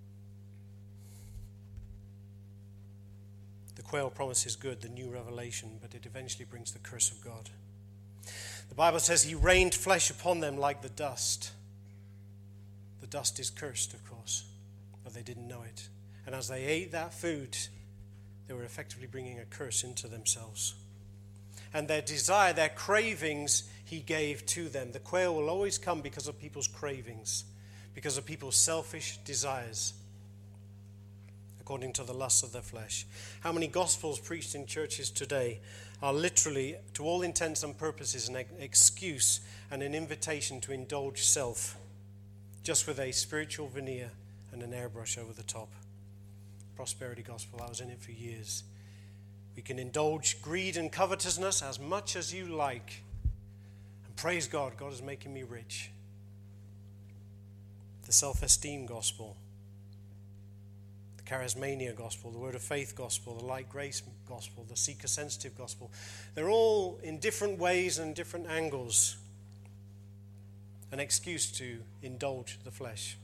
The quail promises good, the new revelation, but it eventually brings the curse of God. The Bible says he rained flesh upon them like the dust. The dust is cursed, of course, but they didn't know it. And as they ate that food, they were effectively bringing a curse into themselves. And their desire, their cravings, he gave to them. The quail will always come because of people's cravings, because of people's selfish desires, according to the lusts of their flesh. How many gospels preached in churches today are literally, to all intents and purposes, an excuse and an invitation to indulge self, just with a spiritual veneer and an airbrush over the top. Prosperity gospel, I was in it for years. We can indulge greed and covetousness as much as you like. And praise God, God is making me rich. The self-esteem gospel, the charismania gospel, the word of faith gospel, the light grace gospel, the seeker-sensitive gospel. They're all in different ways and different angles an excuse to indulge the flesh.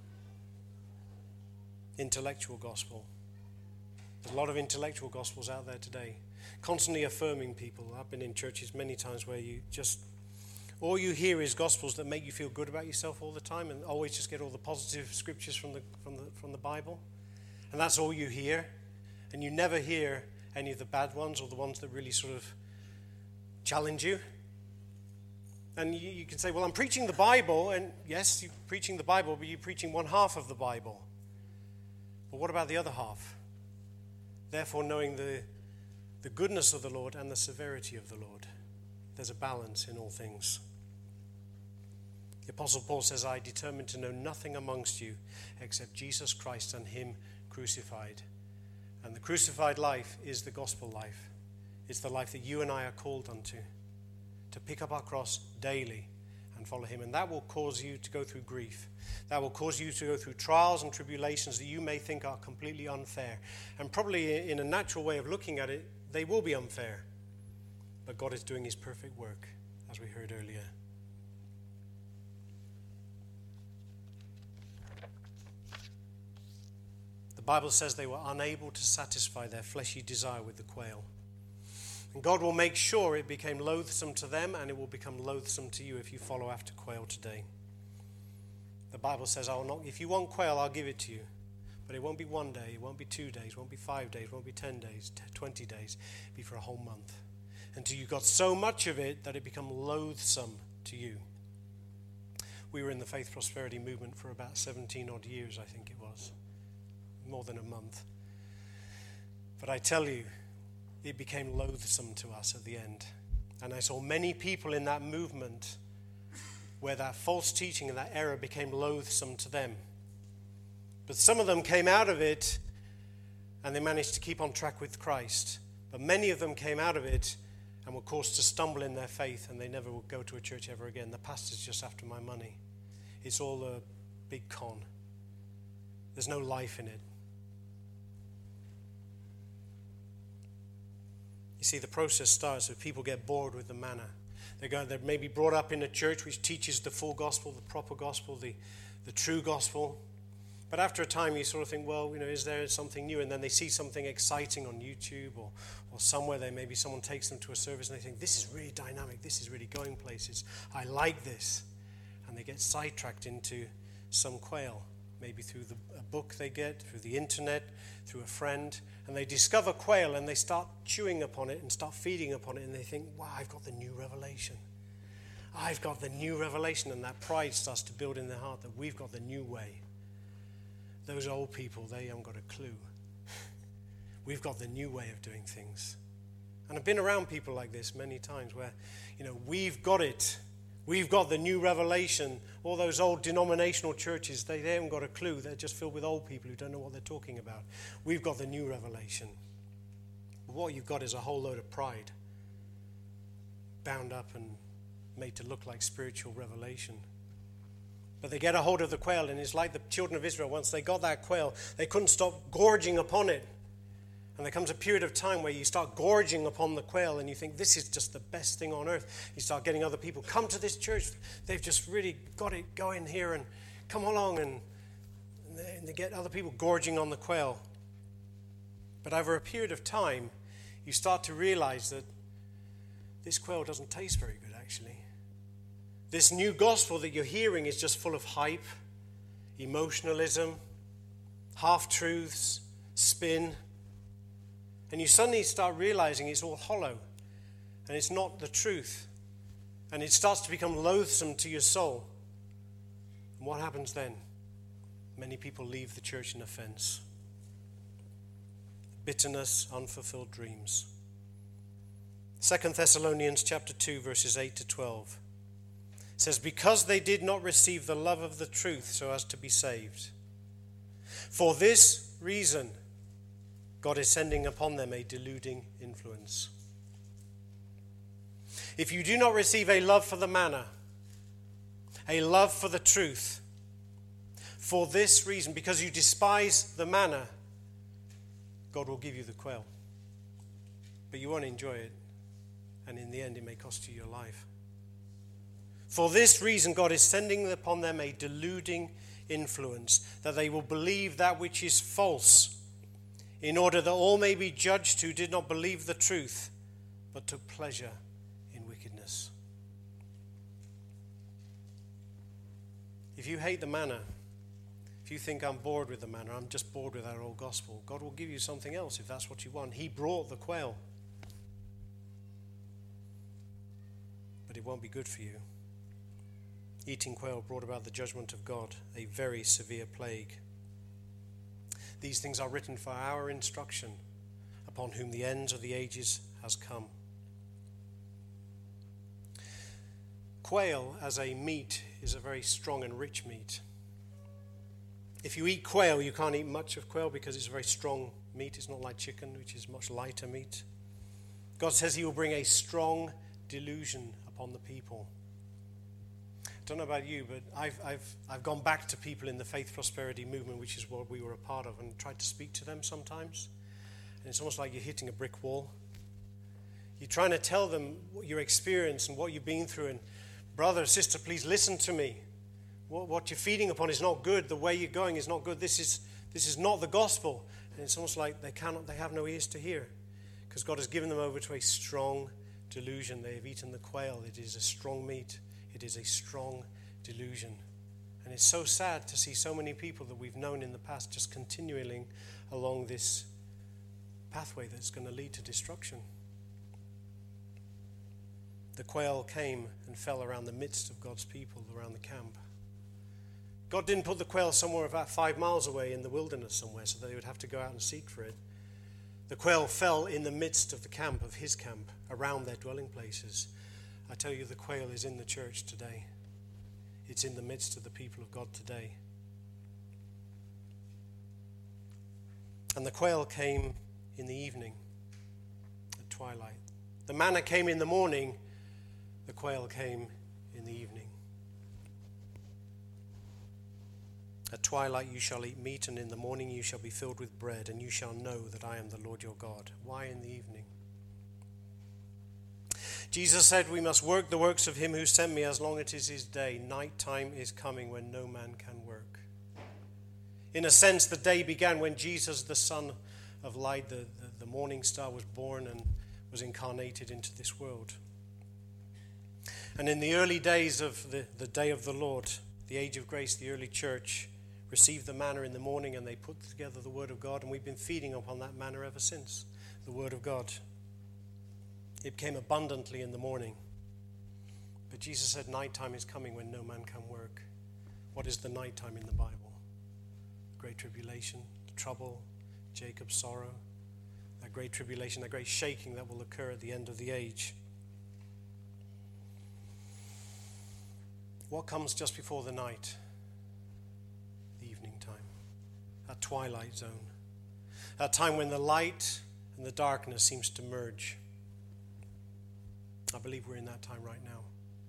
Intellectual gospel. There's a lot of intellectual gospels out there today, constantly affirming people. I've been in churches many times where you just, all you hear is gospels that make you feel good about yourself all the time, and always just get all the positive scriptures from the from the from the Bible, and that's all you hear, and you never hear any of the bad ones or the ones that really sort of challenge you. And you, you can say, well, I'm preaching the Bible, and yes, you're preaching the Bible, but you're preaching one half of the Bible. But what about the other half? Therefore, knowing the, the goodness of the Lord and the severity of the Lord. There's a balance in all things. The Apostle Paul says, I determined to know nothing amongst you except Jesus Christ and him crucified. And the crucified life is the gospel life. It's the life that you and I are called unto, to pick up our cross daily and follow him. And that will cause you to go through grief. That will cause you to go through trials and tribulations that you may think are completely unfair. And probably in a natural way of looking at it, they will be unfair. But God is doing his perfect work, as we heard earlier. The Bible says they were unable to satisfy their fleshy desire with the quail. And God will make sure it became loathsome to them, and it will become loathsome to you if you follow after quail today. The Bible says, I will not, if you want quail, I'll give it to you. But it won't be one day, it won't be two days, it won't be five days, it won't be ten days, twenty days. It'll be for a whole month. Until you got so much of it that it become loathsome to you. We were in the Faith Prosperity movement for about seventeen odd years, I think it was. More than a month. But I tell you, it became loathsome to us at the end. And I saw many people in that movement where that false teaching and that error became loathsome to them. But some of them came out of it and they managed to keep on track with Christ. But many of them came out of it and were caused to stumble in their faith, and they never will go to a church ever again. The pastor's just after my money. It's all a big con. There's no life in it. You see, the process starts with people get bored with the manna. They're, going, they're maybe brought up in a church which teaches the full gospel, the proper gospel, the, the true gospel. But after a time, you sort of think, well, you know, is there something new? And then they see something exciting on YouTube or, or somewhere. They maybe someone takes them to a service and they think, this is really dynamic. This is really going places. I like this. And they get sidetracked into some quail, maybe through the, a book they get, through the internet, through a friend. And they discover quail and they start chewing upon it and start feeding upon it. And they think, wow, I've got the new revelation. I've got the new revelation. And that pride starts to build in their heart that we've got the new way. Those old people, they haven't got a clue. We've got the new way of doing things. And I've been around people like this many times where, you know, we've got it. We've got the new revelation. All those old denominational churches, they, they haven't got a clue. They're just filled with old people who don't know what they're talking about. We've got the new revelation. But what you've got is a whole load of pride bound up and made to look like spiritual revelation. But they get a hold of the quail, and it's like the children of Israel. Once they got that quail, they couldn't stop gorging upon it. And there comes a period of time where you start gorging upon the quail, and you think, this is just the best thing on earth. You start getting other people, come to this church. They've just really got it going here, and come along. And, and, they, and they get other people gorging on the quail. But over a period of time, you start to realize that this quail doesn't taste very good, actually. This new gospel that you're hearing is just full of hype, emotionalism, half-truths, spin. And you suddenly start realizing it's all hollow and it's not the truth. And it starts to become loathsome to your soul. And what happens then? Many people leave the church in offense. Bitterness, unfulfilled dreams. Second Thessalonians chapter two, verses eight to twelve. It says, because they did not receive the love of the truth so as to be saved. For this reason, God is sending upon them a deluding influence. If you do not receive a love for the manna, a love for the truth, for this reason, because you despise the manna, God will give you the quail. But you won't enjoy it. And in the end, it may cost you your life. For this reason, God is sending upon them a deluding influence, that they will believe that which is false, in order that all may be judged who did not believe the truth, but took pleasure in wickedness. If you hate the manna, if you think I'm bored with the manna, I'm just bored with our old gospel, God will give you something else if that's what you want. He brought the quail. But it won't be good for you. Eating quail brought about the judgment of God, a very severe plague. These things are written for our instruction, upon whom the ends of the ages has come. Quail as a meat is a very strong and rich meat. If you eat quail, you can't eat much of quail because it's a very strong meat. It's not like chicken, which is much lighter meat. God says he will bring a strong delusion upon the people. I don't know about you, but I've, I've, I've gone back to people in the faith prosperity movement, which is what we were a part of, and tried to speak to them sometimes. And it's almost like you're hitting a brick wall. You're trying to tell them your experience and what you've been through, and brother, sister, please listen to me. What, what you're feeding upon is not good. The way you're going is not good. This is this is not the gospel. And it's almost like they cannot, they have no ears to hear, because God has given them over to a strong delusion. They have eaten the quail. It is a strong meat. It is a strong delusion. And it's so sad to see so many people that we've known in the past just continuing along this pathway that's going to lead to destruction. The quail came and fell around the midst of God's people, around the camp. God didn't put the quail somewhere about five miles away in the wilderness somewhere so that they would have to go out and seek for it. The quail fell in the midst of the camp, of his camp, around their dwelling places. I tell you, the quail is in the church today. It's in the midst of the people of God today. And the quail came in the evening, at twilight. The manna came in the morning. The quail came in the evening. At twilight you shall eat meat, and in the morning you shall be filled with bread, and you shall know that I am the Lord your God. Why in the evening? Jesus said we must work the works of him who sent me as long as it is his day. Night time is coming when no man can work. In a sense, the day began when Jesus, the Son of Light, the, the, the morning star, was born and was incarnated into this world. And in the early days of the, the day of the Lord, the age of grace, the early church received the manna in the morning, and they put together the Word of God, and we've been feeding upon that manna ever since, the Word of God. It came abundantly in the morning. But Jesus said nighttime is coming when no man can work. What is the nighttime in the Bible? Great tribulation, trouble, Jacob's sorrow, that great tribulation, that great shaking that will occur at the end of the age. What comes just before the night? The evening time, that twilight zone, that time when the light and the darkness seems to merge. I believe we're in that time right now.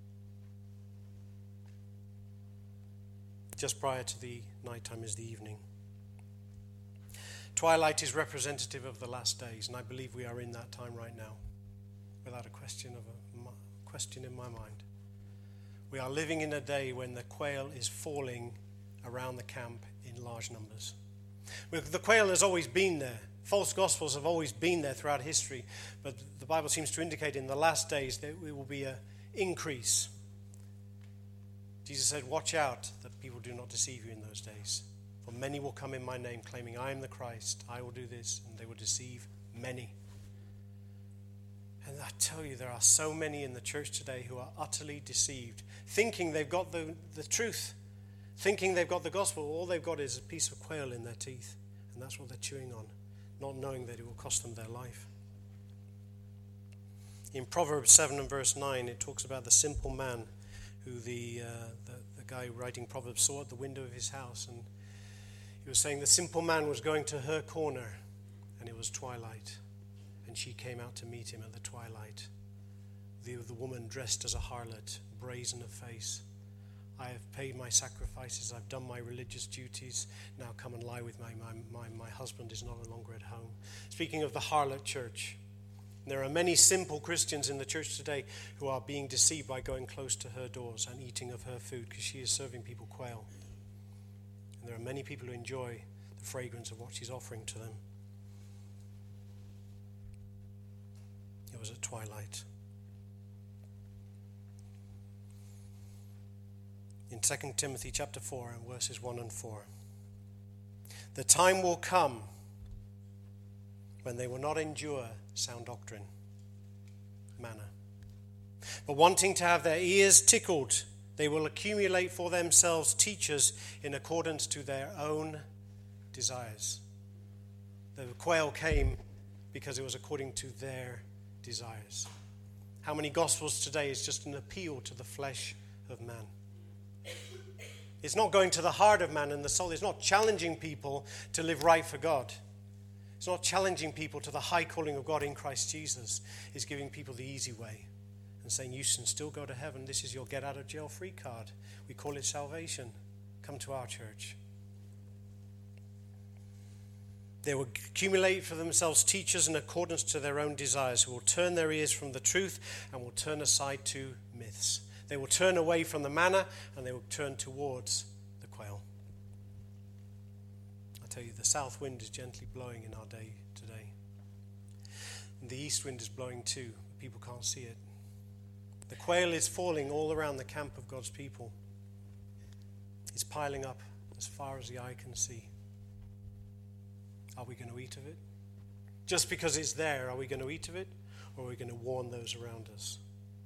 Just prior to the nighttime is the evening. Twilight is representative of the last days, and I believe we are in that time right now, without a question of a question in my mind. We are living in a day when the quail is falling around the camp in large numbers. The quail has always been there. False gospels have always been there throughout history, but the Bible seems to indicate in the last days that it will be an increase. Jesus said, watch out that people do not deceive you in those days. For many will come in my name, claiming I am the Christ, I will do this, and they will deceive many. And I tell you, there are so many in the church today who are utterly deceived, thinking they've got the, the truth, thinking they've got the gospel. All they've got is a piece of quail in their teeth, and that's what they're chewing on, not knowing that it will cost them their life. In Proverbs seven and verse nine, it talks about the simple man who the, uh, the, the guy writing Proverbs saw at the window of his house, and he was saying the simple man was going to her corner, and it was twilight. And she came out to meet him at the twilight. The, the woman dressed as a harlot, brazen of face. I have paid my sacrifices. I've done my religious duties. Now come and lie with me. My, my, my husband is no longer at home. Speaking of the harlot church, there are many simple Christians in the church today who are being deceived by going close to her doors and eating of her food because she is serving people quail. And there are many people who enjoy the fragrance of what she's offering to them. It was at twilight. In Second Timothy chapter four and verses one and four. The time will come when they will not endure sound doctrine, manna, but wanting to have their ears tickled, They will accumulate for themselves teachers in accordance to their own desires. The quail came because it was according to their desires. How many gospels today is just an appeal to the flesh of man? It's not going to the heart of man and the soul. It's not challenging people to live right for God. It's not challenging people to the high calling of God in Christ Jesus. It's giving people the easy way and saying, you can still go to heaven. This is your get out of jail free card. We call it salvation. Come to our church. They will accumulate for themselves teachers in accordance to their own desires, who will turn their ears from the truth and will turn aside to myths. They will turn away from the manna and they will turn towards the quail. I tell you, the south wind is gently blowing in our day today. And the east wind is blowing too, but people can't see it. The quail is falling all around the camp of God's people. It's piling up as far as the eye can see. Are we going to eat of it? Just because it's there, are we going to eat of it? Or are we going to warn those around us?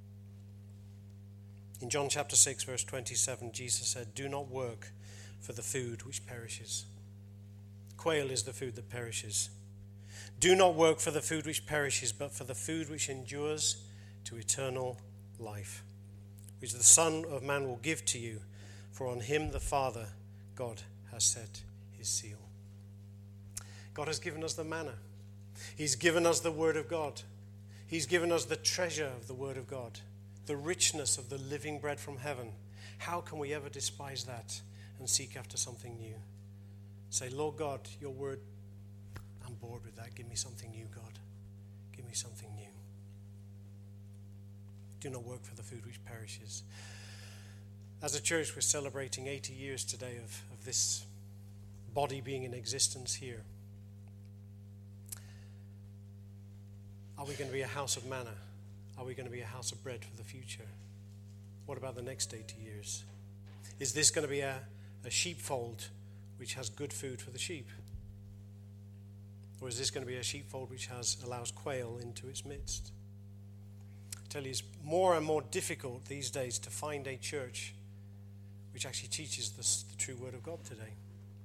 In John chapter six, verse twenty-seven, Jesus said, do not work for the food which perishes. Quail is the food that perishes. Do not work for the food which perishes, but for the food which endures to eternal life, which the Son of Man will give to you, for on him the Father, God, has set his seal. God has given us the manna. He's given us the Word of God. He's given us the treasure of the Word of God, the richness of the living bread from heaven. How can we ever despise that and seek after something new? Say, Lord God, your Word, I'm bored with that. Give me something new, God. Give me something new. Do not work for the food which perishes. As a church, we're celebrating eighty years today of, of this body being in existence here. Are we going to be a house of manna? Are we going to be a house of bread for the future? What about the next eighty years? Is this going to be a, a sheepfold which has good food for the sheep? Or is this going to be a sheepfold which has allows quail into its midst? I tell you, it's more and more difficult these days to find a church which actually teaches the, the true Word of God today.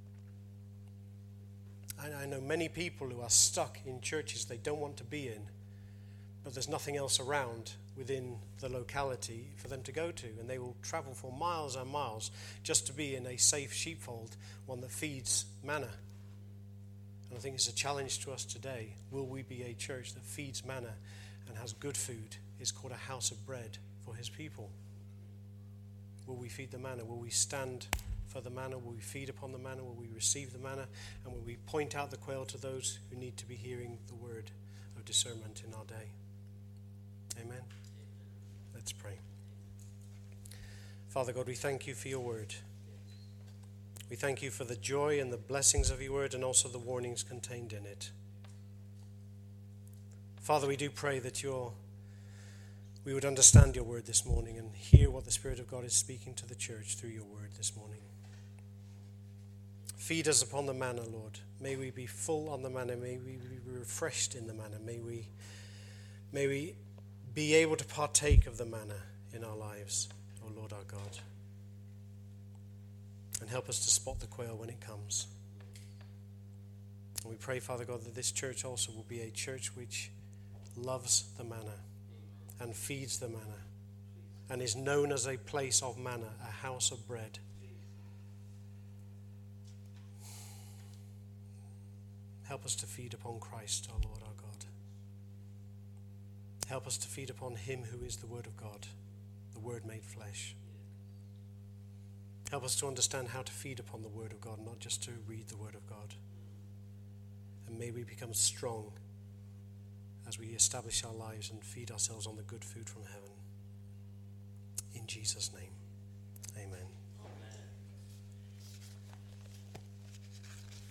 I, I know many people who are stuck in churches they don't want to be in, but there's nothing else around within the locality for them to go to, and they will travel for miles and miles just to be in a safe sheepfold, one that feeds manna. And I think it's a challenge to us today. Will we be a church that feeds manna and has good food? It's called a house of bread for his people. Will we feed the manna? Will we stand for the manna? Will we feed upon the manna? Will we receive the manna? And will we point out the quail to those who need to be hearing the word of discernment in our day? Amen. Let's pray. Father God, we thank you for your word. We thank you for the joy and the blessings of your word and also the warnings contained in it. Father, we do pray that your we would understand your word this morning and hear what the Spirit of God is speaking to the church through your word this morning. Feed us upon the manna, Lord. May we be full on the manna. May we be refreshed in the manna. May we, may we be able to partake of the manna in our lives, O Lord our God. And help us to spot the quail when it comes. And we pray, Father God, that this church also will be a church which loves the manna and feeds the manna and is known as a place of manna, a house of bread. Help us to feed upon Christ, our Lord, our God. Help us to feed upon him who is the Word of God, the Word made flesh. Help us to understand how to feed upon the Word of God, not just to read the Word of God. And may we become strong as we establish our lives and feed ourselves on the good food from heaven. In Jesus' name.